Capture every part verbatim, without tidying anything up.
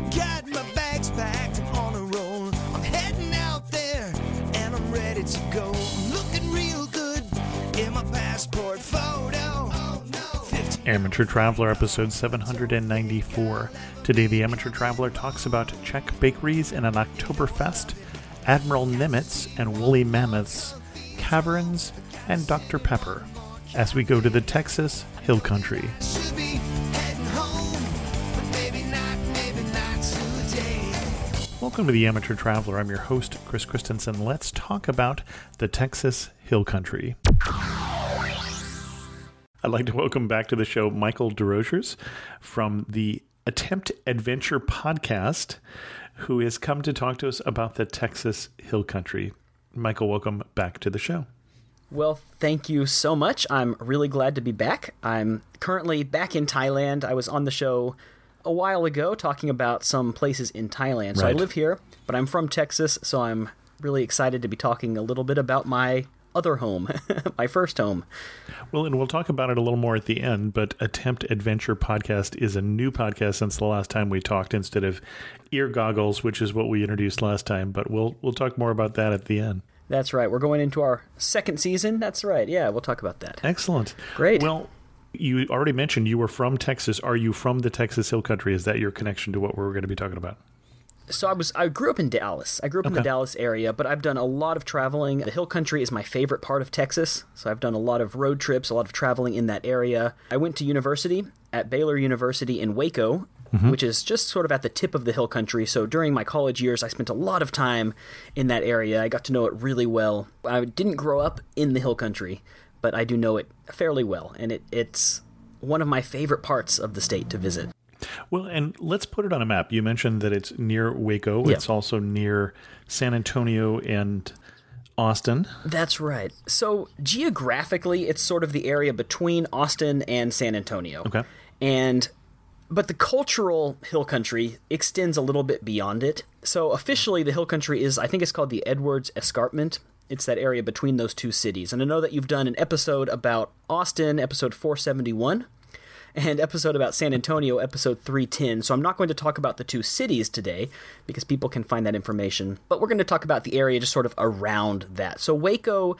Got my bags packed on a roll. I'm heading out there and I'm ready to go. I'm looking real good in my passport photo. Oh, no. Amateur Traveler, episode seven hundred ninety-four. Today, the Amateur Traveler talks about Czech bakeries and an Oktoberfest, Admiral Nimitz and woolly mammoths, caverns, and Doctor Pepper, as we go to the Texas Hill Country. Should be heading home, but maybe not, maybe not today. Welcome to the Amateur Traveler. I'm your host, Chris Christensen. Let's talk about the Texas Hill Country. I'd like to welcome back to the show Michael DeRosiers from the Attempt Adventure podcast, who has come to talk to us about the Texas Hill Country. Michael, welcome back to the show. Well, thank you so much. I'm really glad to be back. I'm currently back in Thailand. I was on the show a while ago talking about some places in Thailand. So Right. I live here, but I'm from Texas, so I'm really excited to be talking a little bit about my other home, my first home. Well, and we'll talk about it a little more at the end, but Attempt Adventure podcast is a new podcast since the last time we talked instead of Ear Goggles, which is what we introduced last time, but we'll we'll talk more about that at the end. That's right. We're going into our second season. That's right. Yeah, we'll talk about that. Excellent. Great. Well, you already mentioned you were from Texas. Are you from the Texas Hill Country? Is that your connection to what we're going to be talking about? So I was I grew up in Dallas. I grew up in the Okay. Dallas area, but I've done a lot of traveling. The Hill Country is my favorite part of Texas, so I've done a lot of road trips, a lot of traveling in that area. I went to university at Baylor University in Waco, which is just sort of at the tip of the Hill Country. So during my college years, I spent a lot of time in that area. I got to know it really well. I didn't grow up in the Hill Country, but I do know it fairly well, and it, it's one of my favorite parts of the state to visit. Well, and let's put it on a map. You mentioned that it's near Waco. Yeah. It's also near San Antonio and Austin. That's right. So geographically, it's sort of the area between Austin and San Antonio. Okay. And but the cultural hill country extends a little bit beyond it. So officially, the hill country is, I think it's called the Edwards Escarpment. It's that area between those two cities. And I know that you've done an episode about Austin, episode four seventy-one, and episode about San Antonio, episode three ten. So I'm not going to talk about the two cities today because people can find that information. But we're going to talk about the area just sort of around that. So Waco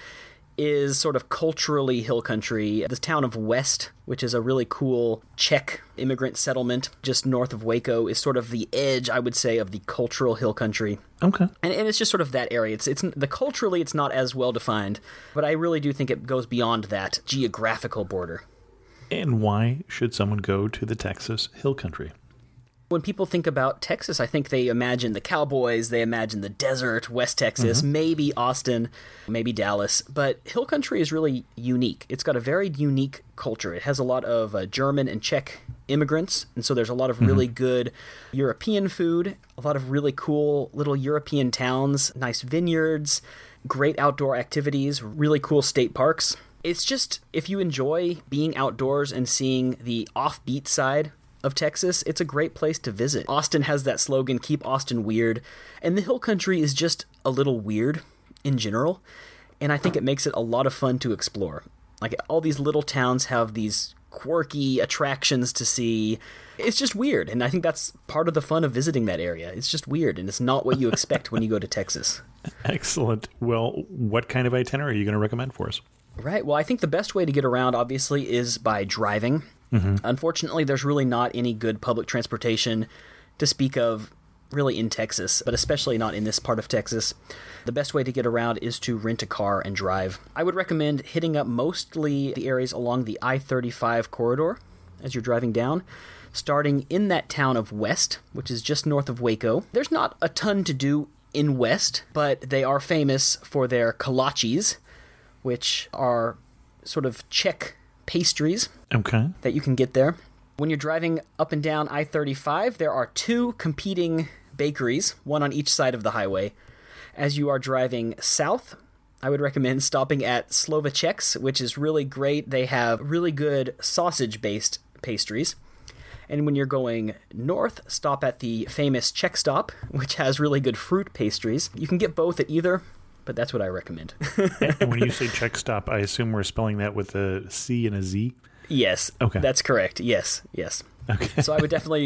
is sort of culturally hill country. The town of West, which is a really cool Czech immigrant settlement just north of Waco, is sort of the edge, I would say, of the cultural hill country. Okay. And, and it's just sort of that area. It's it's the culturally it's not as well defined, but I really do think it goes beyond that geographical border. And why should someone go to the Texas Hill Country? When people think about Texas, I think they imagine the cowboys, they imagine the desert, West Texas, maybe Austin, maybe Dallas. But Hill Country is really unique. It's got a very unique culture. It has a lot of uh, German and Czech immigrants, and so there's a lot of really good European food, a lot of really cool little European towns, nice vineyards, great outdoor activities, really cool state parks. It's just, if you enjoy being outdoors and seeing the offbeat side of Texas, it's a great place to visit. Austin has that slogan, keep Austin weird, and the Hill Country is just a little weird in general, and I think it makes it a lot of fun to explore. Like, all these little towns have these quirky attractions to see. It's just weird, and I think that's part of the fun of visiting that area. It's just weird, and it's not what you expect when you go to Texas. Excellent. Well, what kind of itinerary are you going to recommend for us? Right. Well, I think the best way to get around, obviously, is by driving. Mm-hmm. Unfortunately, there's really not any good public transportation to speak of really in Texas, but especially not in this part of Texas. The best way to get around is to rent a car and drive. I would recommend hitting up mostly the areas along the I thirty-five corridor as you're driving down, starting in that town of West, which is just north of Waco. There's not a ton to do in West, but they are famous for their kolaches, which are sort of Czech pastries Okay. that you can get there. When you're driving up and down I thirty-five, there are two competing bakeries, one on each side of the highway. As you are driving south, I would recommend stopping at Slovacek's, which is really great. They have really good sausage-based pastries. And when you're going north, stop at the famous Czech Stop, which has really good fruit pastries. You can get both at either, but that's what I recommend. And when you say Czech Stop, I assume we're spelling that with a C and a Z? Yes. Okay. That's correct. Yes. Yes. Okay. So I would definitely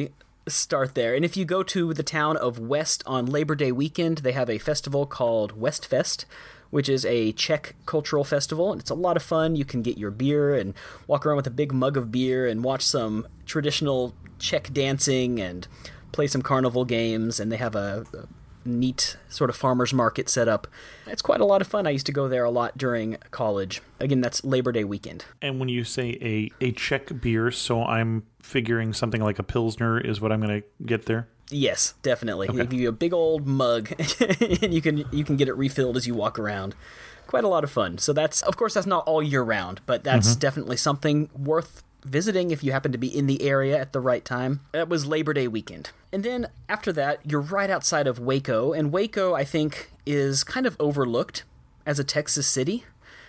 start there. And if you go to the town of West on Labor Day weekend, they have a festival called Westfest, which is a Czech cultural festival. It's a lot of fun. You can get your beer and walk around with a big mug of beer and watch some traditional Czech dancing and play some carnival games. And they have a, a neat sort of farmer's market set up. It's quite a lot of fun. I used to go there a lot during college. Again, that's Labor Day weekend. And when you say a, a Czech beer, so I'm figuring something like a Pilsner is what I'm going to get there? Yes, definitely. Okay. They give you a big old mug, and you can you can get it refilled as you walk around. Quite a lot of fun. So that's, of course, that's not all year round, but that's mm-hmm. definitely something worth visiting if you happen to be in the area at the right time. That was Labor Day weekend. And then after that, you're right outside of Waco, and Waco, I think, is kind of overlooked as a Texas city.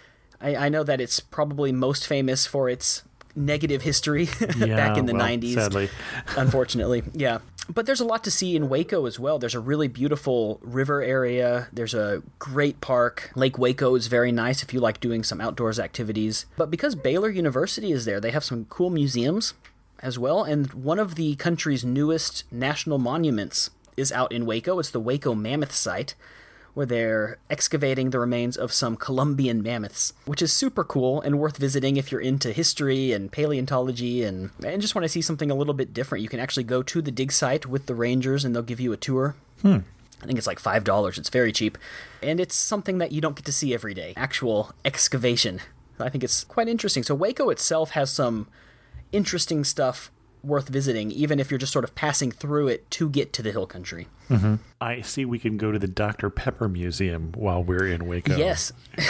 I, I know that it's probably most famous for its negative history yeah, back in the well, nineties. Sadly. Unfortunately, yeah. But there's a lot to see in Waco as well. There's a really beautiful river area. There's a great park. Lake Waco is very nice if you like doing some outdoors activities. But because Baylor University is there, they have some cool museums as well. And one of the country's newest national monuments is out in Waco. It's the Waco Mammoth Site, where they're excavating the remains of some Columbian mammoths, which is super cool and worth visiting if you're into history and paleontology and, and just want to see something a little bit different. You can actually go to the dig site with the rangers and they'll give you a tour. Hmm. I think it's like five dollars. It's very cheap. And it's something that you don't get to see every day. Actual excavation. I think it's quite interesting. So Waco itself has some interesting stuff worth visiting, even if you're just sort of passing through it to get to the hill country. Mm-hmm. I see we can go to the Doctor Pepper Museum while we're in Waco. Yes,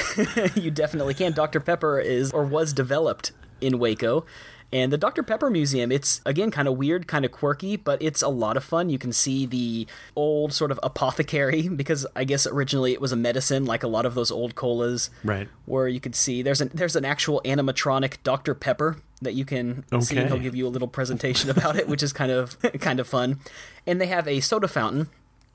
you definitely can. Doctor Pepper is or was developed in Waco. And the Doctor Pepper Museum, it's, again, kind of weird, kind of quirky, but it's a lot of fun. You can see the old sort of apothecary, because I guess originally it was a medicine, like a lot of those old colas. Right. Where you could see, there's an, there's an actual animatronic Doctor Pepper that you can okay. see. He'll give you a little presentation about it, which is kind of kind of fun. And they have a soda fountain,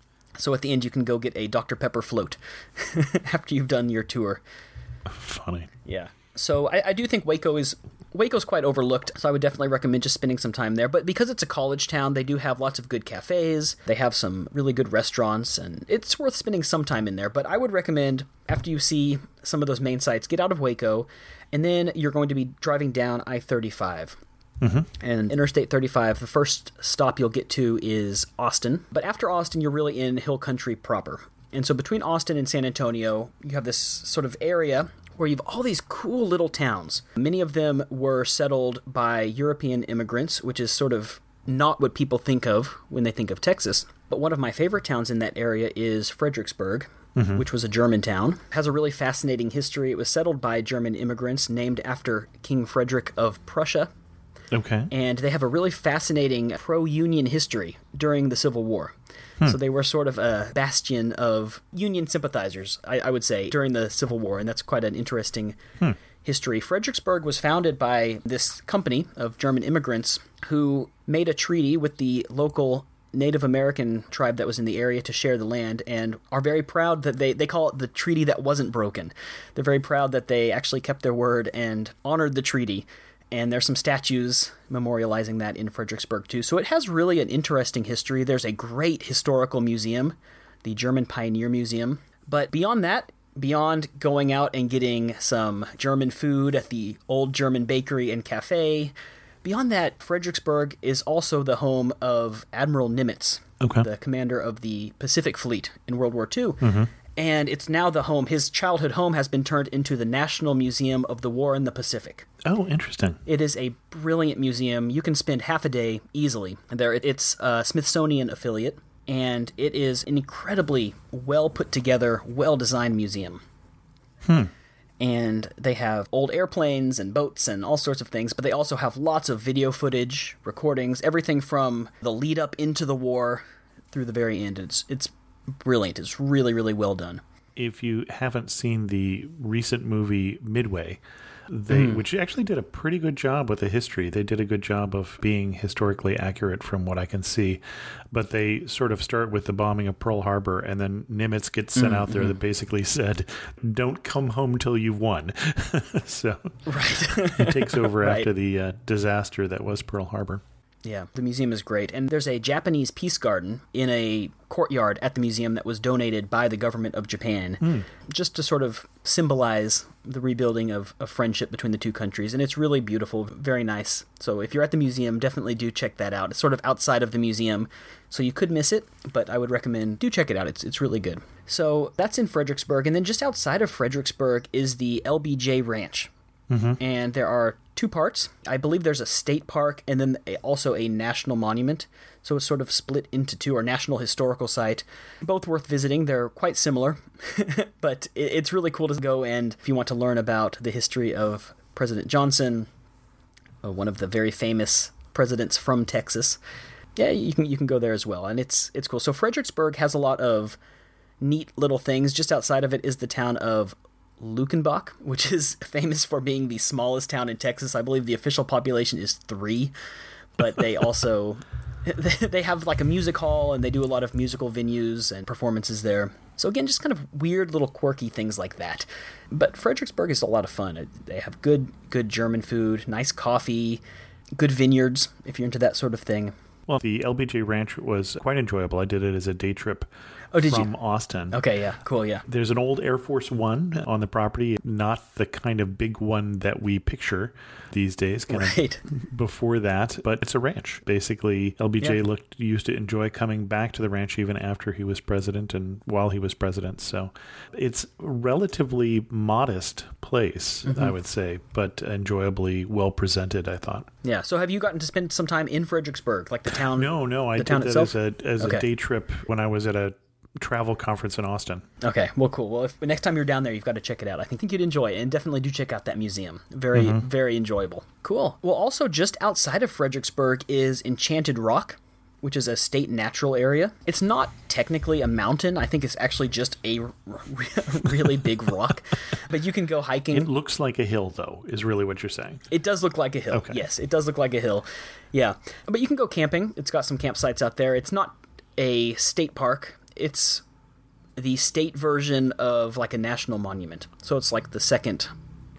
so at the end you can go get a Doctor Pepper float after you've done your tour. Funny. Yeah. So I, I do think Waco is Waco's quite overlooked, so I would definitely recommend just spending some time there. But because it's a college town, they do have lots of good cafes. They have some really good restaurants, and it's worth spending some time in there. But I would recommend, after you see some of those main sites, get out of Waco, and then you're going to be driving down I thirty-five. Mm-hmm. And Interstate thirty-five, the first stop you'll get to is Austin. But after Austin, you're really in hill country proper. And so between Austin and San Antonio, you have this sort of area where you have all these cool little towns. Many of them were settled by European immigrants, which is sort of not what people think of when they think of Texas. But one of my favorite towns in that area is Fredericksburg, mm-hmm. which was a German town. It has a really fascinating history. It was settled by German immigrants named after King Frederick of Prussia. Okay. And they have a really fascinating pro-Union history during the Civil War. Hmm. So they were sort of a bastion of Union sympathizers, I, I would say, during the Civil War, and that's quite an interesting hmm. history. Fredericksburg was founded by this company of German immigrants who made a treaty with the local Native American tribe that was in the area to share the land, and are very proud that they, they call it the treaty that wasn't broken. They're very proud that they actually kept their word and honored the treaty. And there's some statues memorializing that in Fredericksburg, too. So it has really an interesting history. There's a great historical museum, the German Pioneer Museum. But beyond that, beyond going out and getting some German food at the old German bakery and cafe, beyond that, Fredericksburg is also the home of Admiral Nimitz, okay. the commander of the Pacific Fleet in World War Two. Mm-hmm. And it's now the home, his childhood home has been turned into the National Museum of the War in the Pacific. Oh, interesting. It is a brilliant museum. You can spend half a day easily there. It's a Smithsonian affiliate, and it is an incredibly well put together, well designed museum. Hmm. And they have old airplanes and boats and all sorts of things, but they also have lots of video footage, recordings, everything from the lead up into the war through the very end. It's it's brilliant. It's really, really well done. If you haven't seen the recent movie Midway, they mm. which actually did a pretty good job with the history. They did a good job of being historically accurate from what I can see. But they sort of start with the bombing of Pearl Harbor, and then Nimitz gets sent mm, out there mm. that basically said, don't come home till you've won. So right. he takes over right. after the uh, disaster that was Pearl Harbor. Yeah, the museum is great. And there's a Japanese peace garden in a courtyard at the museum that was donated by the government of Japan, mm. just to sort of symbolize the rebuilding of, of friendship between the two countries. And it's really beautiful, very nice. So if you're at the museum, definitely do check that out. It's sort of outside of the museum, so you could miss it, but I would recommend do check it out. It's it's really good. So that's in Fredericksburg. And then just outside of Fredericksburg is the L B J Ranch. Mm-hmm. And there are two parts. I believe there's a state park and then a, also a national monument. So it's sort of split into two, or national historical site. Both worth visiting. They're quite similar, but it, it's really cool to go. And if you want to learn about the history of President Johnson, uh, one of the very famous presidents from Texas, yeah, you can you can go there as well. And it's it's cool. So Fredericksburg has a lot of neat little things. Just outside of it is the town of Luckenbach, which is famous for being the smallest town in Texas. I believe the official population is three, but they also they have like a music hall, and they do a lot of musical venues and performances there. So again, just kind of weird little quirky things like that. But Fredericksburg is a lot of fun. They have good good German food, nice coffee, good vineyards if you're into that sort of thing. Well, the L B J Ranch was quite enjoyable. I did it as a day trip oh, did from you? Austin. Okay, yeah, cool, yeah. There's an old Air Force One on the property, not the kind of big one that we picture these days, kind right. of before that, but it's a ranch. Basically, L B J yeah. looked used to enjoy coming back to the ranch even after he was president and while he was president. So it's a relatively modest place, mm-hmm. I would say, but enjoyably well presented, I thought. Yeah, so have you gotten to spend some time in Fredericksburg, like the town? No, no, I the did town that itself? as a as okay. a day trip when I was at a travel conference in Austin. Okay, well, cool. Well, if next time you're down there, you've got to check it out. I think you'd enjoy it, and definitely do check out that museum. Very, mm-hmm. very enjoyable. Cool. Well, also just outside of Fredericksburg is Enchanted Rock, which is a state natural area. It's not technically a mountain. I think it's actually just a r- really big rock, but you can go hiking. It looks like a hill, though, is really what you're saying. It does look like a hill. Okay. Yes, it does look like a hill. Yeah, but you can go camping. It's got some campsites out there. It's not a state park. It's the state version of like a national monument. So it's like the second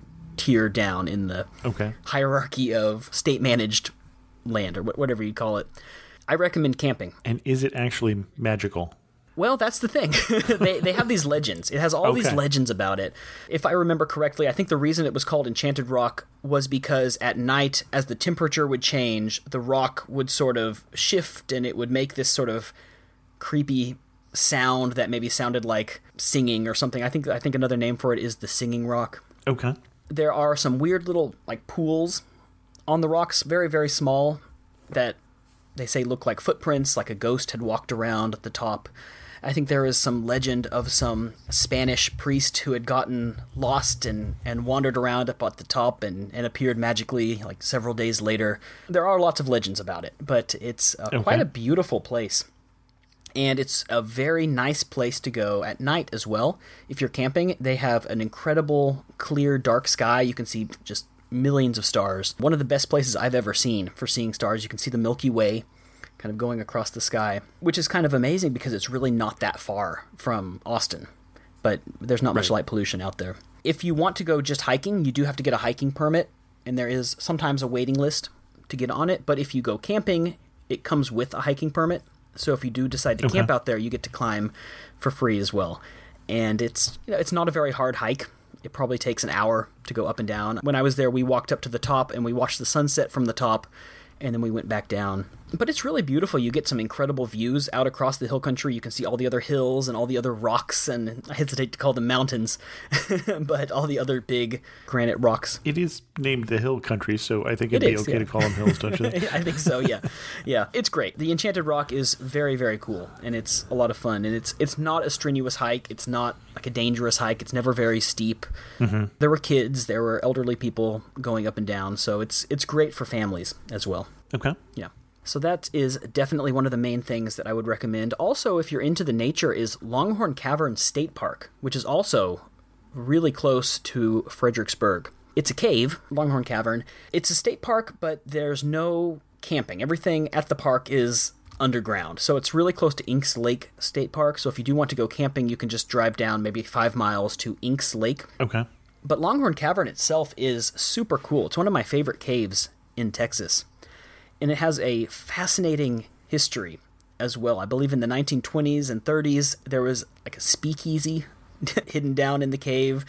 tier down in the okay. hierarchy of state-managed land, or whatever you call it. I recommend camping. And is it actually magical? Well, that's the thing. they they have these legends. It has all okay. these legends about it. If I remember correctly, I think the reason it was called Enchanted Rock was because at night, as the temperature would change, the rock would sort of shift, and it would make this sort of creepy sound that maybe sounded like singing or something. I think I think another name for it is the Singing Rock. Okay. There are some weird little like pools on the rocks, very, very small, that they say look like footprints, like a ghost had walked around at the top. I think there is some legend of some Spanish priest who had gotten lost and, and wandered around up at the top and, and appeared magically like several days later. There are lots of legends about it, but it's uh, okay. quite a beautiful place. And it's a very nice place to go at night as well. If you're camping, they have an incredible clear dark sky. You can see just millions of stars. One of the best places I've ever seen for seeing stars. You can see the Milky Way kind of going across the sky, which is kind of amazing because it's really not that far from Austin, but there's not much right. light pollution out there. If you want to go just hiking, you do have to get a hiking permit, and there is sometimes a waiting list to get on it, but if you go camping, it comes with a hiking permit. So if you do decide to okay. camp out there, you get to climb for free as well. And it's you know, it's not a very hard hike. It probably takes an hour to go up and down. When I was there, we walked up to the top and we watched the sunset from the top, and then we went back down. But it's really beautiful. You get some incredible views out across the hill country. You can see all the other hills and all the other rocks, and I hesitate to call them mountains, but all the other big granite rocks. It is named the hill country, so I think it'd it be is, okay yeah. to call them hills, don't you think? I think so, yeah. Yeah, it's great. The Enchanted Rock is very, very cool, and it's a lot of fun. And it's it's not a strenuous hike. It's not like a dangerous hike. It's never very steep. Mm-hmm. There were kids. There were elderly people going up and down, so it's it's great for families as well. Okay. Yeah. So that is definitely one of the main things that I would recommend. Also, if you're into the nature, is Longhorn Cavern State Park, which is also really close to Fredericksburg. It's a cave, Longhorn Cavern. It's a state park, but there's no camping. Everything at the park is underground. So it's really close to Inks Lake State Park. So if you do want to go camping, you can just drive down maybe five miles to Inks Lake. Okay. But Longhorn Cavern itself is super cool. It's one of my favorite caves in Texas. and it has a fascinating history as well. I believe in the nineteen twenties and thirties, there was like a speakeasy hidden down in the cave.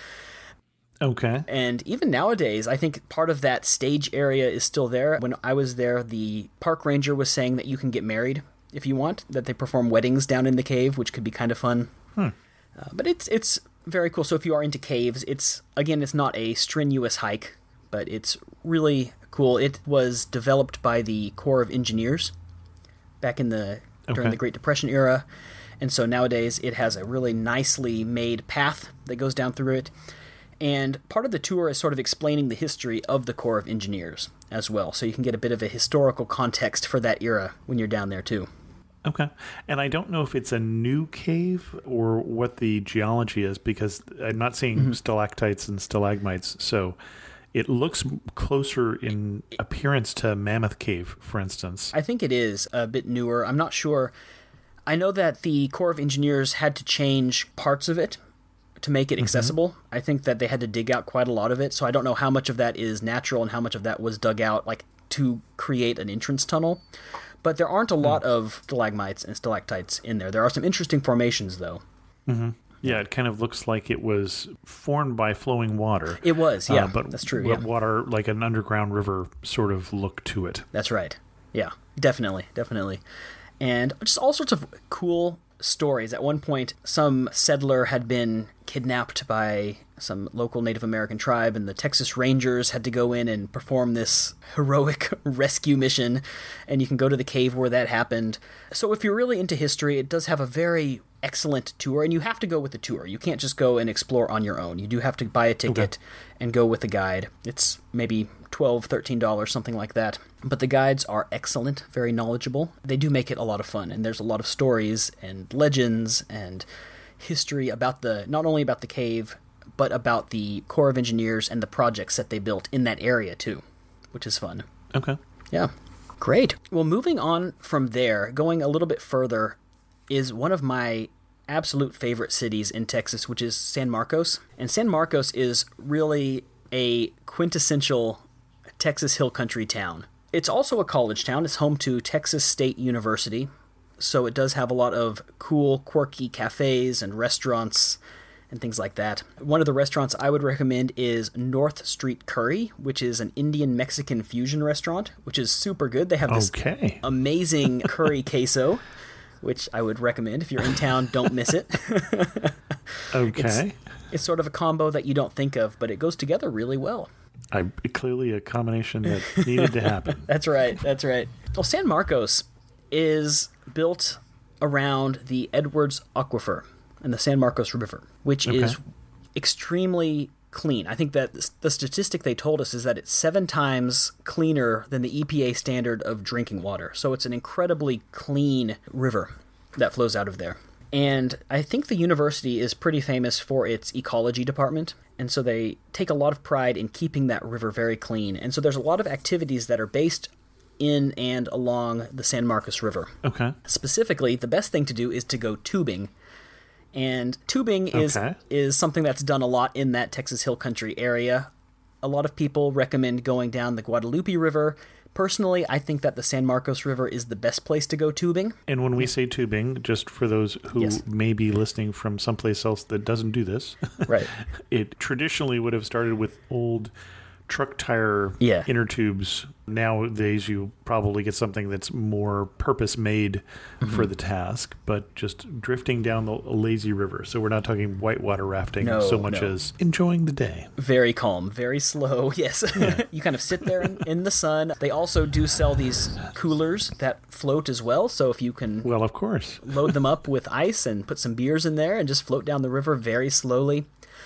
Okay. And even nowadays, I think part of that stage area is still there. When I was there, the park ranger was saying that you can get married if you want, that they perform weddings down in the cave, which could be kind of fun. Hmm. Uh, but it's it's very cool. So if you are into caves, it's, again, it's not a strenuous hike, but it's really cool. It was developed by the Corps of Engineers back in the during Okay. the Great Depression era. And so nowadays it has a really nicely made path that goes down through it. And part of the tour is sort of explaining the history of the Corps of Engineers as well. So you can get a bit of a historical context for that era when you're down there too. Okay. And I don't know if it's a new cave or what the geology is, because I'm not seeing mm-hmm. stalactites and stalagmites. So it looks closer in appearance to Mammoth Cave, for instance. I think it is a bit newer. I'm not sure. I know that the Corps of Engineers had to change parts of it to make it Mm-hmm. accessible. I think that they had to dig out quite a lot of it. So I don't know how much of that is natural and how much of that was dug out like to create an entrance tunnel. But there aren't a lot mm. of stalagmites and stalactites in there. There are some interesting formations, though. Mm-hmm. Yeah, it kind of looks like it was formed by flowing water. It was, yeah, uh, but that's true. But yeah. water, like an underground river sort of look to it. That's right. Yeah, definitely, definitely. And just all sorts of cool stories. At one point, some settler had been kidnapped by some local Native American tribe, and the Texas Rangers had to go in and perform this heroic rescue mission, and you can go to the cave where that happened. So if you're really into history, it does have a very excellent tour, and you have to go with the tour. You can't just go and explore on your own. You do have to buy a ticket okay. and go with a guide. It's maybe twelve dollars, thirteen dollars, something like that. But the guides are excellent, very knowledgeable. They do make it a lot of fun, and there's a lot of stories and legends and history about the, not only about the cave, but about the Corps of Engineers and the projects that they built in that area too, which is fun. Okay. Yeah. Great. Well, moving on from there, going a little bit further, is one of my absolute favorite cities in Texas, which is San Marcos. And San Marcos is really a quintessential Texas Hill Country town. It's also a college town. It's home to Texas State University, so it does have a lot of cool, quirky cafes and restaurants and things like that. One of the restaurants I would recommend is North Street Curry, which is an Indian-Mexican fusion restaurant, which is super good. They have this okay. amazing curry queso, which I would recommend. If you're in town, don't miss it. Okay. It's, it's sort of a combo that you don't think of, but it goes together really well. I, clearly a combination that needed to happen. That's right, that's right. Well, San Marcos is built around the Edwards Aquifer and the San Marcos River, which okay. is extremely clean. I think that the statistic they told us is that it's seven times cleaner than the E P A standard of drinking water. So it's an incredibly clean river that flows out of there. And I think the university is pretty famous for its ecology department, and so they take a lot of pride in keeping that river very clean. And so there's a lot of activities that are based in and along the San Marcos River. Okay. Specifically, the best thing to do is to go tubing. And tubing is okay. is something that's done a lot in that Texas Hill Country area. A lot of people recommend going down the Guadalupe River. Personally, I think that the San Marcos River is the best place to go tubing. And when we say tubing, just for those who yes. may be listening from someplace else that doesn't do this, right? It traditionally would have started with old truck tire yeah. inner tubes. Nowadays, you probably get something that's more purpose-made mm-hmm. for the task, but just drifting down the lazy river. So we're not talking whitewater rafting no, so much no. as enjoying the day. Very calm, very slow, yes. Yeah. You kind of sit there in, in the sun. They also do sell these coolers that float as well, so if you can well, of course. load them up with ice and put some beers in there and just float down the river very slowly.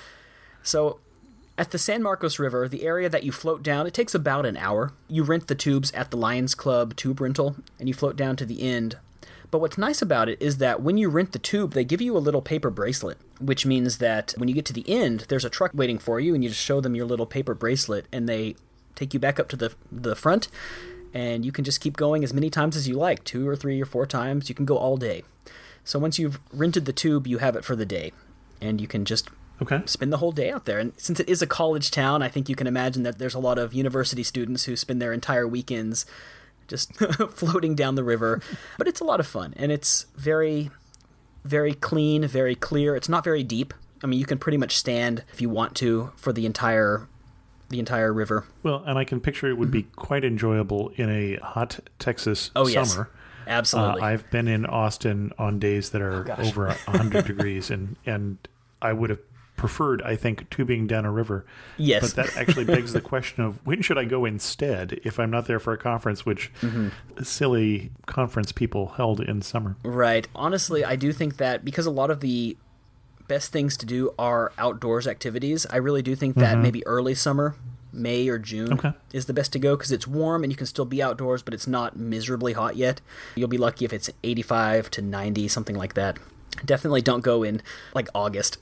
So at the San Marcos River, the area that you float down, it takes about an hour. You rent the tubes at the Lions Club tube rental, and you float down to the end. But what's nice about it is that when you rent the tube, they give you a little paper bracelet, which means that when you get to the end, there's a truck waiting for you, and you just show them your little paper bracelet, and they take you back up to the the front, and you can just keep going as many times as you like, two or three or four times. You can go all day. So once you've rented the tube, you have it for the day, and you can just Okay. spend the whole day out there. And since it is a college town, I think you can imagine that there's a lot of university students who spend their entire weekends just floating down the river. But it's a lot of fun, and it's very, very clean, very clear. It's not very deep. I mean, you can pretty much stand if you want to for the entire the entire river. Well, and I can picture it would be quite enjoyable in a hot Texas Oh, summer. yes. Absolutely. Uh, I've been in Austin on days that are Oh, gosh. over one hundred degrees, and, and I would have preferred, I think, tubing down a river. Yes. But that actually begs the question of when should I go instead if I'm not there for a conference, which Mm-hmm. silly conference people held in summer. Right. Honestly, I do think that because a lot of the best things to do are outdoors activities, I really do think that maybe early summer, May or June, Okay. is the best to go because it's warm and you can still be outdoors, but it's not miserably hot yet. You'll be lucky if it's eighty-five to ninety, something like that. Definitely don't go in like August.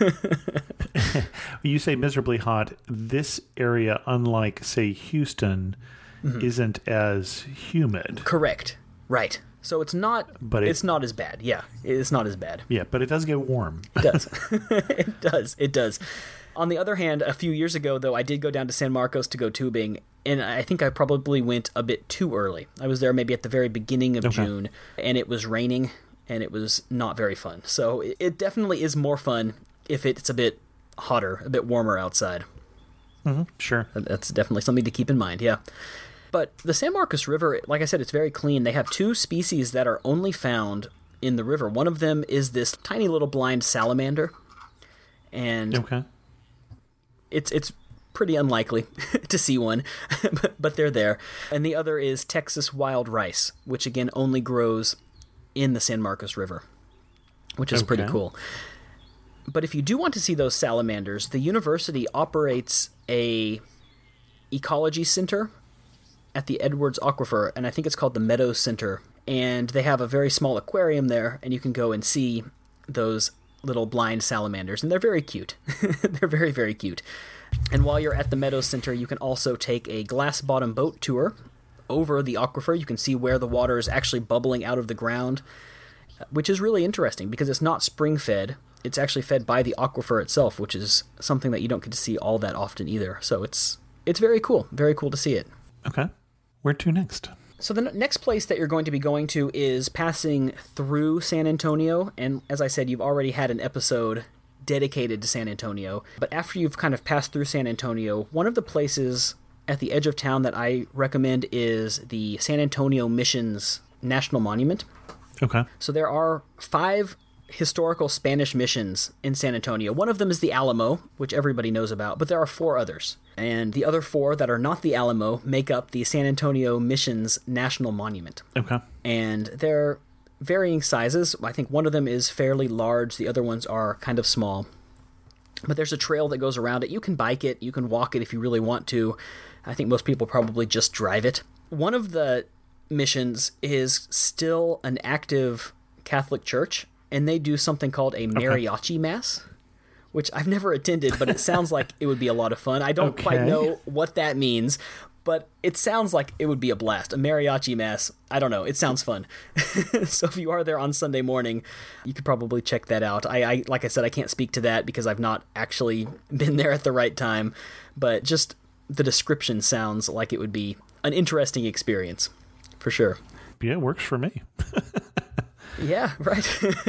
You say miserably hot. This area, unlike, say, Houston, isn't as humid. Correct. Right. So it's not But it- it's not as bad. Yeah, it's not as bad. Yeah, but it does get warm. It does. it does. It does. On the other hand, a few years ago, though, I did go down to San Marcos to go tubing, and I think I probably went a bit too early. I was there maybe at the very beginning of Okay. June, and it was raining, and it was not very fun. So it, it definitely is more fun if it's a bit hotter, a bit warmer outside. Sure. That's definitely something to keep in mind, yeah. But the San Marcos River, like I said, it's very clean. They have two species that are only found in the river. One of them is this tiny little blind salamander, and Okay. it's it's pretty unlikely to see one, but, but they're there. And the other is Texas wild rice, which again only grows in the San Marcos River, which is pretty Okay. cool. But if you do want to see those salamanders, the university operates a ecology center at the Edwards Aquifer, and I think it's called the Meadows Center. And they have a very small aquarium there, and you can go and see those little blind salamanders, and they're very cute. They're very, very cute. And while you're at the Meadows Center, you can also take a glass bottom boat tour over the aquifer. You can see where the water is actually bubbling out of the ground, which is really interesting because it's not spring-fed. It's actually fed by the aquifer itself, which is something that you don't get to see all that often either. So it's it's very cool. Very cool to see it. Okay. Where to next? So the n- next place that you're going to be going to is passing through San Antonio. And as I said, you've already had an episode dedicated to San Antonio. But after you've kind of passed through San Antonio, one of the places at the edge of town that I recommend is the San Antonio Missions National Monument. Okay. So there are five historical Spanish missions in San Antonio. One of them is the Alamo, which everybody knows about, but there are four others. And the other four that are not the Alamo make up the San Antonio Missions National Monument. Okay. And they're varying sizes. I think one of them is fairly large, the other ones are kind of small. But there's a trail that goes around it. You can bike it, you can walk it if you really want to. I think most people probably just drive it. One of the missions is still an active Catholic church, and they do something called a mariachi mass, which I've never attended, but it sounds like it would be a lot of fun. I don't quite Okay. know what that means, but it sounds like it would be a blast. A mariachi mass, I don't know, it sounds fun. So if you are there on Sunday morning, you could probably check that out. I, I like I said, I can't speak to that because I've not actually been there at the right time, but just the description sounds like it would be an interesting experience, for sure. Yeah, it works for me. Yeah, right.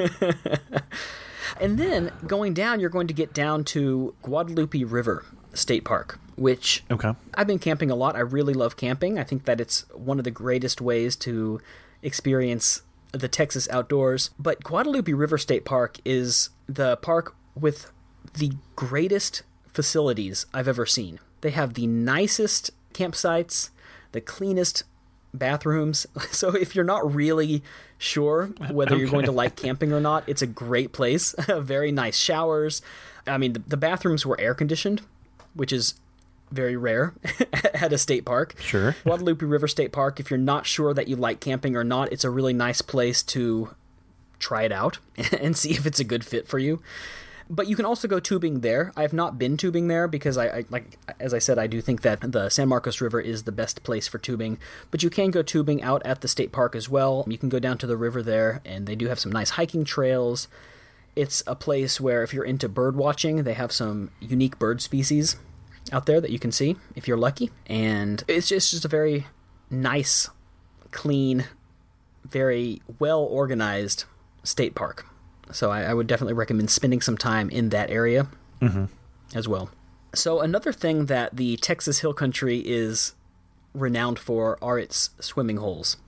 And then going down, you're going to get down to Guadalupe River State Park, which Okay. I've been camping a lot. I really love camping. I think that it's one of the greatest ways to experience the Texas outdoors. But Guadalupe River State Park is the park with the greatest facilities I've ever seen. They have the nicest campsites, the cleanest bathrooms. So if you're not really sure whether you're going to like camping or not, it's a great place. Very nice showers. I mean, the, the bathrooms were air conditioned, which is very rare at a state park. Sure. Guadalupe River State Park, if you're not sure that you like camping or not, it's a really nice place to try it out and see if it's a good fit for you. But you can also go tubing there. I have not been tubing there because I, I like as I said, I do think that the San Marcos River is the best place for tubing. But you can go tubing out at the state park as well. You can go down to the river there, and they do have some nice hiking trails. It's a place where if you're into bird watching, they have some unique bird species out there that you can see if you're lucky. And it's just, just a very nice clean, very well organized state park. So I, I would definitely recommend spending some time in that area Mm-hmm. as well. So another thing that the Texas Hill Country is renowned for are its swimming holes.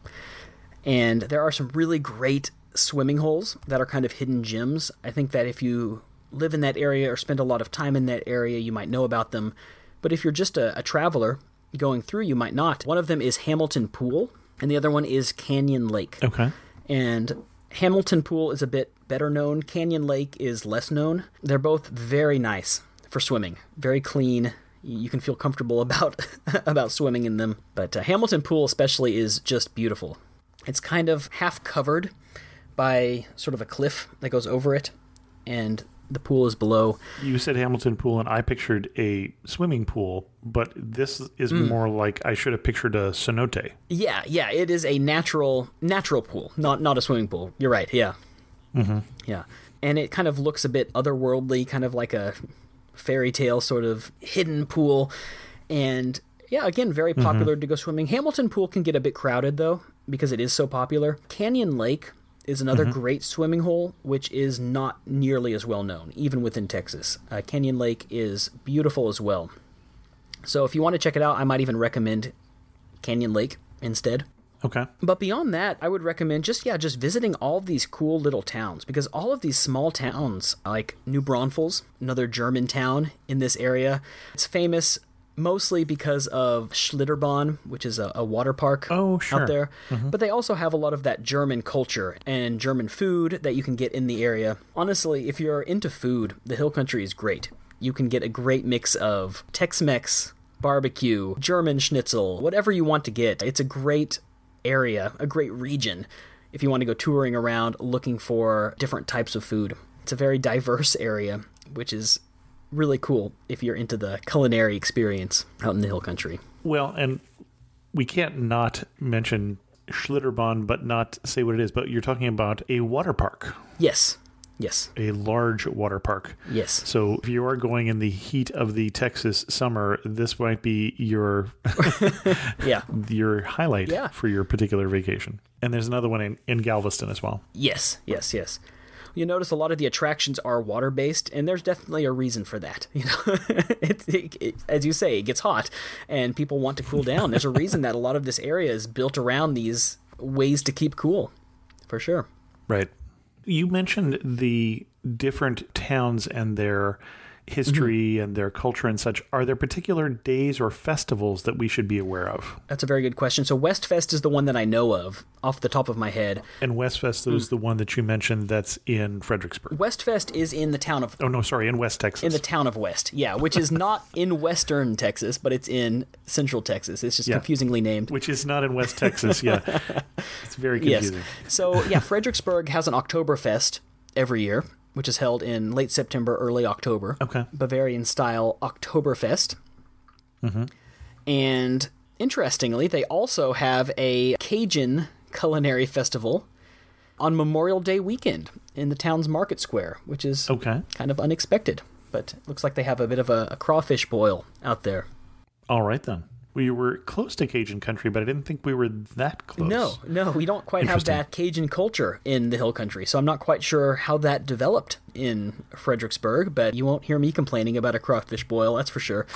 And there are some really great swimming holes that are kind of hidden gems. I think that if you live in that area or spend a lot of time in that area, you might know about them. But if you're just a, a traveler going through, you might not. One of them is Hamilton Pool, and the other one is Canyon Lake. Okay. And Hamilton Pool is a bit better known. Canyon Lake is less known. They're both very nice for swimming. Very clean. You can feel comfortable about about swimming in them. But uh, Hamilton Pool especially is just beautiful. It's kind of half covered by sort of a cliff that goes over it, and the pool is below. You said Hamilton Pool, and I pictured a swimming pool, but this is Mm. more like I should have pictured a cenote. Yeah, yeah, it is a natural natural pool, not not a swimming pool. You're right, yeah. Mm-hmm. Yeah. And it kind of looks a bit otherworldly, kind of like a fairy tale sort of hidden pool. And yeah, again, very popular mm-hmm. to go swimming. Hamilton Pool can get a bit crowded, though, because it is so popular. Canyon Lake is another mm-hmm. great swimming hole, which is not nearly as well known, even within Texas. Uh, Canyon Lake is beautiful as well. So if you want to check it out, I might even recommend Canyon Lake instead. Okay. But beyond that, I would recommend just, yeah, just visiting all of these cool little towns, because all of these small towns, like New Braunfels, another German town in this area, it's famous mostly because of Schlitterbahn, which is a, a water park oh, sure. out there. Mm-hmm. But they also have a lot of that German culture and German food that you can get in the area. Honestly, if you're into food, the Hill Country is great. You can get a great mix of Tex-Mex, barbecue, German schnitzel, whatever you want to get. It's a great area, a great region, if you want to go touring around looking for different types of food. It's a very diverse area, which is really cool if you're into the culinary experience out in the Hill Country. Well, and we can't not mention Schlitterbahn, but not say what it is, but you're talking about a water park. Yes. Yes. A large water park. Yes. So if you are going in the heat of the Texas summer, this might be your yeah. your highlight yeah. for your particular vacation. And there's another one in, in Galveston as well. Yes, yes, yes. You notice a lot of the attractions are water-based, and there's definitely a reason for that. You know, it, it, it, as you say, it gets hot, and people want to cool down. There's a reason that a lot of this area is built around these ways to keep cool, for sure. Right. You mentioned the different towns and their history mm-hmm. and their culture and such. Are there particular days or festivals that we should be aware of? That's a very good question. So Westfest is the one that I know of off the top of my head. And Westfest mm. is the one that you mentioned that's in Fredericksburg. Westfest is in the town of... Oh, no, sorry, in West Texas. In the town of West, yeah, which is not in western Texas, but it's in central Texas. It's just yeah. confusingly named. Which is not in West Texas, yeah. It's very confusing. Yes. So, yeah, Fredericksburg has an Oktoberfest every year, which is held in late September, early October. Okay. Bavarian-style Oktoberfest. Mm-hmm. And interestingly, they also have a Cajun culinary festival on Memorial Day weekend in the town's market square, which is okay. kind of unexpected. But it looks like they have a bit of a, a crawfish boil out there. All right, then. We were close to Cajun country, but I didn't think we were that close. No, no, we don't quite have that Cajun culture in the Hill Country, so I'm not quite sure how that developed in Fredericksburg, but you won't hear me complaining about a crawfish boil, that's for sure.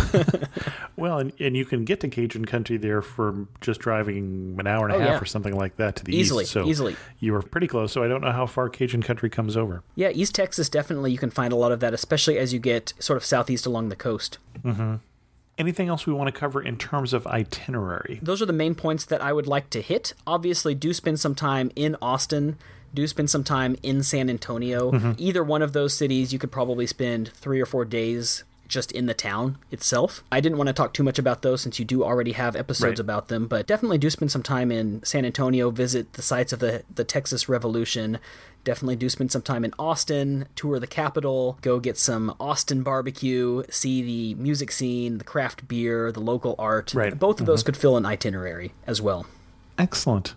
Well, and, and you can get to Cajun country there for just driving an hour and a oh, half yeah. or something like that to the easily, east. So easily. You were pretty close, so I don't know how far Cajun country comes over. Yeah, East Texas, definitely you can find a lot of that, especially as you get sort of southeast along the coast. Mm-hmm. Anything else we want to cover in terms of itinerary? Those are the main points that I would like to hit. Obviously, do spend some time in Austin. Do spend some time in San Antonio. Mm-hmm. Either one of those cities, you could probably spend three or four days just in the town itself. I didn't want to talk too much about those since you do already have episodes right. about them, but definitely do spend some time in San Antonio, visit the sites of the, the Texas Revolution. Definitely do spend some time in Austin, tour the Capitol, go get some Austin barbecue, see the music scene, the craft beer, the local art. Right. Both of mm-hmm. those could fill an itinerary as well. Excellent.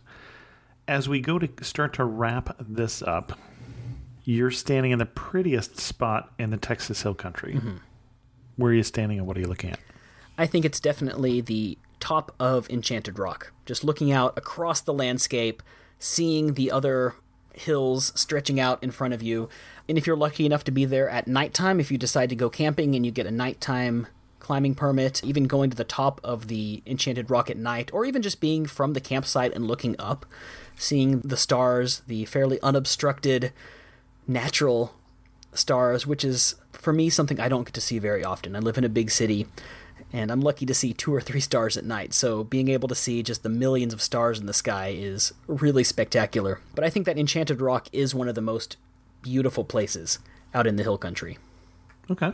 As we go to start to wrap this up, you're standing in the prettiest spot in the Texas Hill Country. Mm-hmm. Where are you standing and what are you looking at? I think it's definitely the top of Enchanted Rock, just looking out across the landscape, seeing the other hills stretching out in front of you. And if you're lucky enough to be there at nighttime, if you decide to go camping and you get a nighttime climbing permit, even going to the top of the Enchanted Rock at night, or even just being from the campsite and looking up, seeing the stars, the fairly unobstructed natural stars, which is, for me, something I don't get to see very often. I live in a big city, and I'm lucky to see two or three stars at night, so being able to see just the millions of stars in the sky is really spectacular. But I think that Enchanted Rock is one of the most beautiful places out in the hill country. Okay.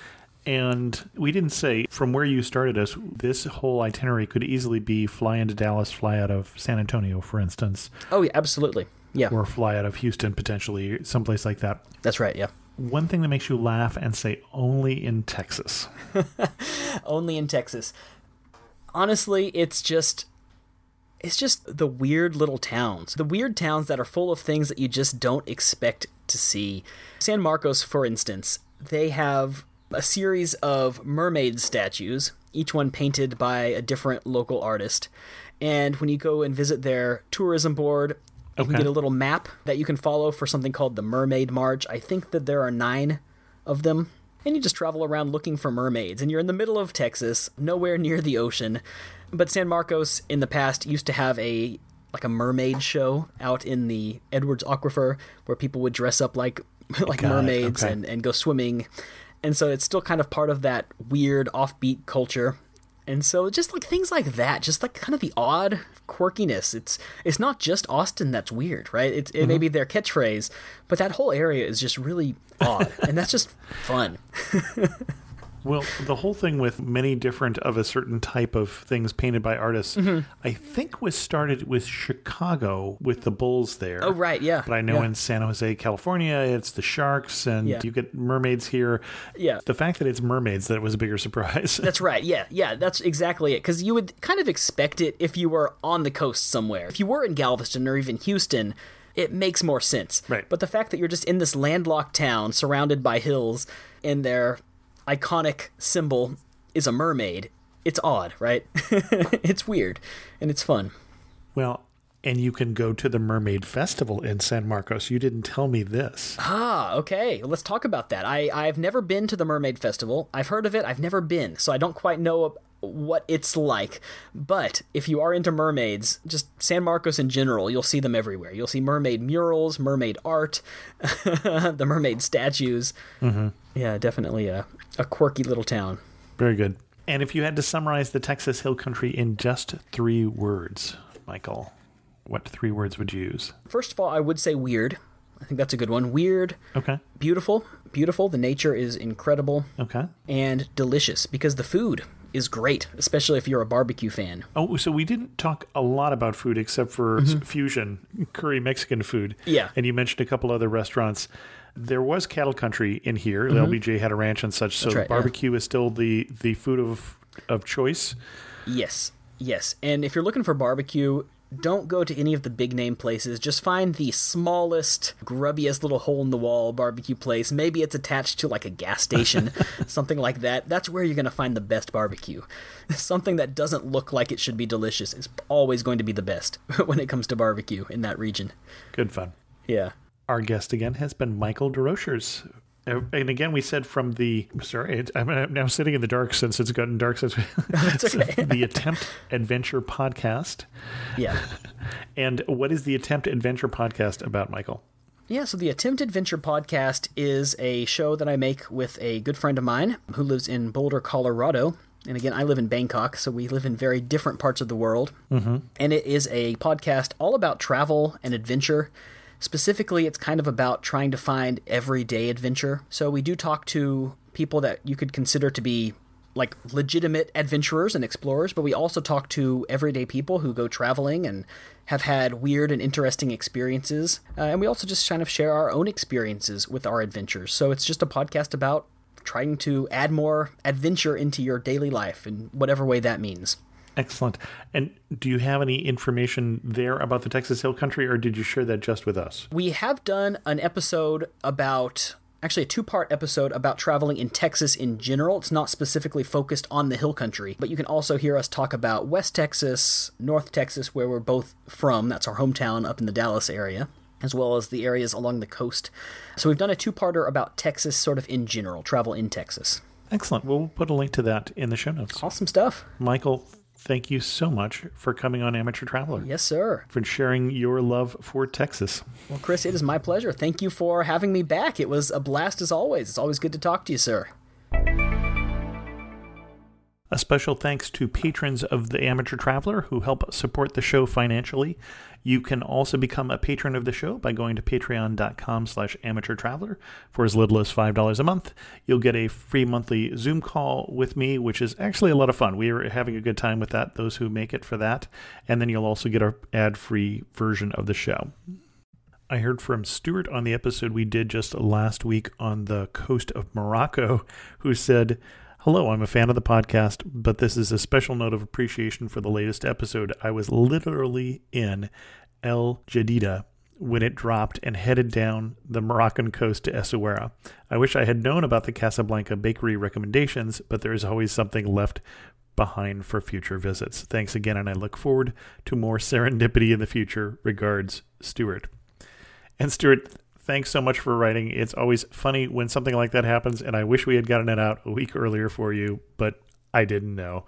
And we didn't say, from where you started us, this whole itinerary could easily be fly into Dallas, fly out of San Antonio, for instance. Oh, yeah, absolutely. Yeah. Or fly out of Houston, potentially, someplace like that. That's right, yeah. One thing that makes you laugh and say, only in Texas. Only in Texas. Honestly, it's just... It's just the weird little towns. The weird towns that are full of things that you just don't expect to see. San Marcos, for instance, they have a series of mermaid statues, each one painted by a different local artist. And when you go and visit their tourism board, you okay. can get a little map that you can follow for something called the Mermaid March. I think that there are nine of them. And you just travel around looking for mermaids. And you're in the middle of Texas, nowhere near the ocean. But San Marcos, in the past, used to have a like a mermaid show out in the Edwards Aquifer, where people would dress up like like Got mermaids okay. and, and go swimming. And so it's still kind of part of that weird offbeat culture. And so just like things like that, just like kind of the odd quirkiness. It's it's not just Austin that's weird, right? It, it mm-hmm. may be their catchphrase, but that whole area is just really odd. And that's just fun. Well, the whole thing with many different of a certain type of things painted by artists, mm-hmm. I think was started with Chicago with the Bulls there. Oh, right, yeah. But I know yeah. in San Jose, California, it's the Sharks, and yeah. you get mermaids here. Yeah. The fact that it's mermaids, that was a bigger surprise. That's right, yeah, yeah, that's exactly it. Because you would kind of expect it if you were on the coast somewhere. If you were in Galveston or even Houston, it makes more sense. Right. But the fact that you're just in this landlocked town surrounded by hills and their iconic symbol is a mermaid, it's odd, right? It's weird, and it's fun. Well, and you can go to the Mermaid Festival in San Marcos. You didn't tell me this. Ah, okay. Well, let's talk about that. I, I've never been to the Mermaid Festival. I've heard of it. I've never been, so I don't quite know what it's like. But if you are into mermaids, just San Marcos in general, you'll see them everywhere. You'll see mermaid murals, mermaid art, the mermaid statues. Mm-hmm. Yeah, definitely a, a quirky little town. Very good. And if you had to summarize the Texas Hill Country in just three words, Michael, what three words would you use? First of all, I would say weird. I think that's a good one. Weird. Okay. Beautiful. Beautiful. The nature is incredible. Okay. And delicious, because the food is great, especially if you're a barbecue fan. Oh, so we didn't talk a lot about food except for mm-hmm. fusion, curry Mexican food. Yeah. And you mentioned a couple other restaurants. There was cattle country in here. Mm-hmm. L B J had a ranch and such, so right, barbecue yeah. is still the, the food of of choice. Yes, yes. And if you're looking for barbecue, don't go to any of the big name places. Just find the smallest, grubbiest little hole-in-the-wall barbecue place. Maybe it's attached to like a gas station, something like that. That's where you're going to find the best barbecue. Something that doesn't look like it should be delicious is always going to be the best when it comes to barbecue in that region. Good fun. Yeah. Our guest again has been Michael DeRochers. And again, we said from the... Sorry, I'm now sitting in the dark since it's gotten dark since... That's okay. The Attempt Adventure Podcast. Yeah. And what is the Attempt Adventure Podcast about, Michael? Yeah, so the Attempt Adventure Podcast is a show that I make with a good friend of mine who lives in Boulder, Colorado. And again, I live in Bangkok, so we live in very different parts of the world. Mm-hmm. And it is a podcast all about travel and adventure. Specifically, it's kind of about trying to find everyday adventure. So we do talk to people that you could consider to be like legitimate adventurers and explorers, but we also talk to everyday people who go traveling and have had weird and interesting experiences. Uh, and we also just kind of share our own experiences with our adventures. So it's just a podcast about trying to add more adventure into your daily life in whatever way that means. Excellent. And do you have any information there about the Texas Hill Country, or did you share that just with us? We have done an episode about, actually a two-part episode about traveling in Texas in general. It's not specifically focused on the Hill Country, but you can also hear us talk about West Texas, North Texas, where we're both from. That's our hometown up in the Dallas area, as well as the areas along the coast. So we've done a two-parter about Texas sort of in general, travel in Texas. Excellent. We'll put a link to that in the show notes. Awesome stuff. Michael, thank you so much for coming on Amateur Traveler. Yes, sir. For sharing your love for Texas. Well, Chris, it is my pleasure. Thank you for having me back. It was a blast as always. It's always good to talk to you, sir. A special thanks to patrons of the Amateur Traveler who help support the show financially. You can also become a patron of the show by going to patreon.com slash amateur traveler for as little as five dollars a month. You'll get a free monthly Zoom call with me, which is actually a lot of fun. We are having a good time with that, those who make it for that. And then you'll also get our ad-free version of the show. I heard from Stuart on the episode we did just last week on the coast of Morocco, who said, "Hello, I'm a fan of the podcast, but this is a special note of appreciation for the latest episode. I was literally in El Jadida when it dropped and headed down the Moroccan coast to Essaouira. I wish I had known about the Casablanca bakery recommendations, but there is always something left behind for future visits. Thanks again, and I look forward to more serendipity in the future. Regards, Stuart." And Stuart, thanks so much for writing. It's always funny when something like that happens, and I wish we had gotten it out a week earlier for you, but I didn't know.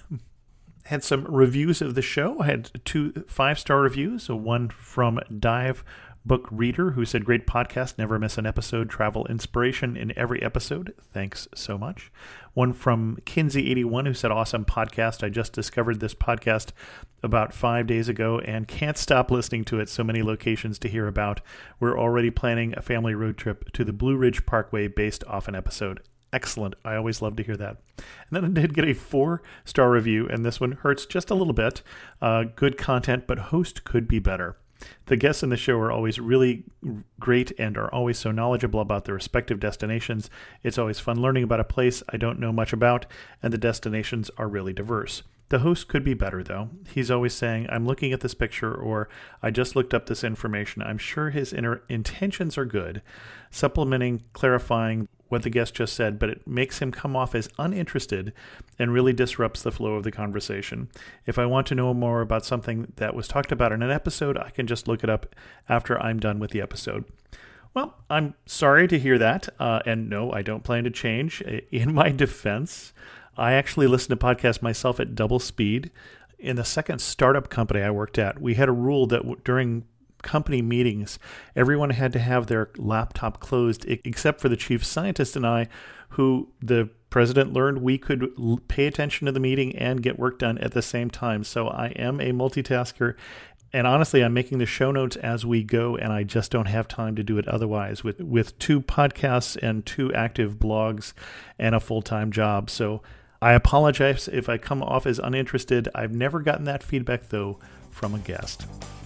Had some reviews of the show. I had two five-star reviews, one from Dive Book Reader, who said, "Great podcast, never miss an episode, travel inspiration in every episode. Thanks so much." One from Kinsey eighty-one, who said, "Awesome podcast. I just discovered this podcast about five days ago and can't stop listening to it. So many locations to hear about. We're already planning a family road trip to the Blue Ridge Parkway based off an episode." Excellent. I always love to hear that. And then I did get a four-star review, and this one hurts just a little bit. Uh, good content, but host could be better. The guests in the show are always really great and are always so knowledgeable about their respective destinations. It's always fun learning about a place I don't know much about, and the destinations are really diverse. The host could be better, though. He's always saying, "I'm looking at this picture," or "I just looked up this information." I'm sure his inner intentions are good, supplementing, clarifying what the guest just said, but it makes him come off as uninterested and really disrupts the flow of the conversation. If I want to know more about something that was talked about in an episode, I can just look it up after I'm done with the episode. Well, I'm sorry to hear that, uh, and no, I don't plan to change. In my defense, I actually listen to podcasts myself at double speed. In the second startup company I worked at, we had a rule that w- during company meetings, everyone had to have their laptop closed except for the chief scientist and I, who the president learned we could l- pay attention to the meeting and get work done at the same time. So I am a multitasker. And honestly, I'm making the show notes as we go, and I just don't have time to do it otherwise with, with two podcasts and two active blogs and a full-time job. So I apologize if I come off as uninterested. I've never gotten that feedback, though, from a guest.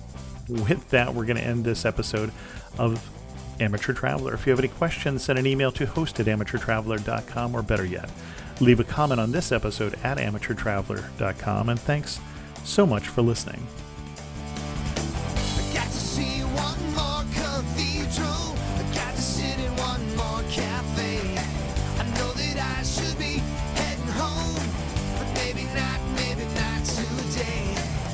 With that, we're going to end this episode of Amateur Traveler. If you have any questions, send an email to host at amateur traveler dot com, or better yet, leave a comment on this episode at amateur traveler dot com. And thanks so much for listening. I got to see one more cathedral. I got to sit in one more cafe. I know that I should be heading home, but maybe not, maybe not today.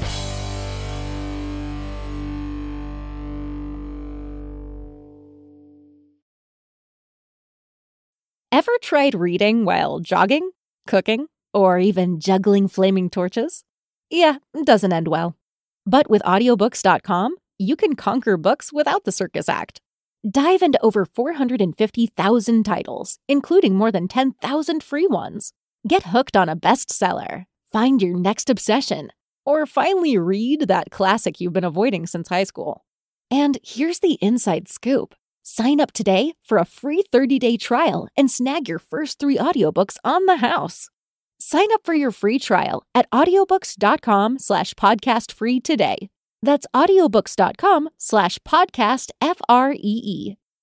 Ever tried reading while jogging, cooking, or even juggling flaming torches? Yeah, it doesn't end well. But with audiobooks dot com, you can conquer books without the circus act. Dive into over four hundred fifty thousand titles, including more than ten thousand free ones. Get hooked on a bestseller, find your next obsession, or finally read that classic you've been avoiding since high school. And here's the inside scoop. Sign up today for a free thirty-day trial and snag your first three audiobooks on the house. Sign up for your free trial at audiobooks dot com slash podcast free today. That's audiobooks dot com slash podcast F R E E.